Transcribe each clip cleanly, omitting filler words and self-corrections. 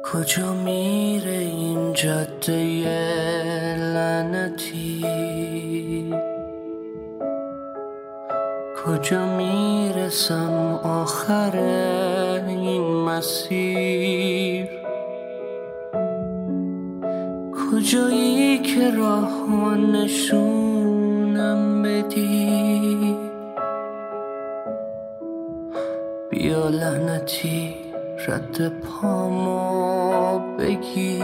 کجا میره این جاده لعنتی؟ کجا میرسم آخر این مسیر؟ کجایی که راه نشونم بدی؟ بیا لعنتی رد پامو بگیر.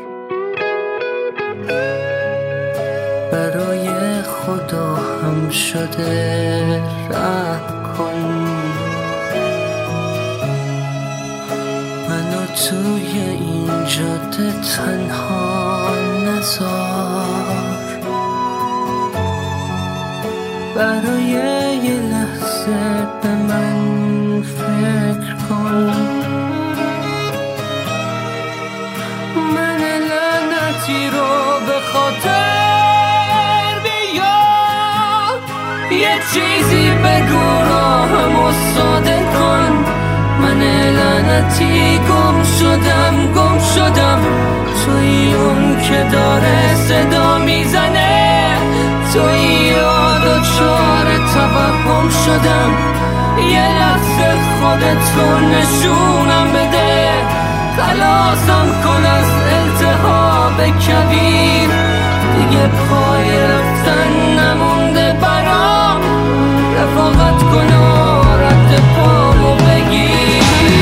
برای خدا هم شده رحم کن، منو توی این جاده تنها نذار. برای یه لحظه به من فکر کن، من لعنتی رو به خاطر بیار. یه چیزی بگو راهمو ساده کن، من لعنتی گم شدم توی اون که داره صدا میزنه، توی یاد و چار توهم شدم. یه لحظه خودتو نشونم بده، خلاصم کن از التهاب کبیر. دیگه پای رفتن نمونده برام، رفاقت کن و رد پامو بگیر.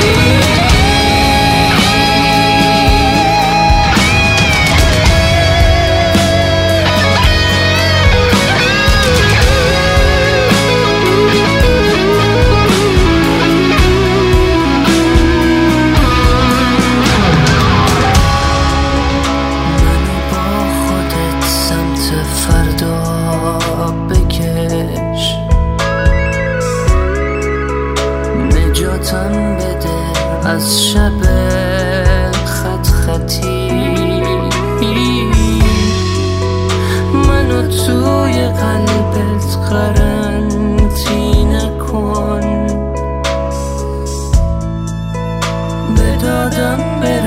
نجاتم بده از شب خط خطی، منو توی قلبت قرنطینه کن. به دادم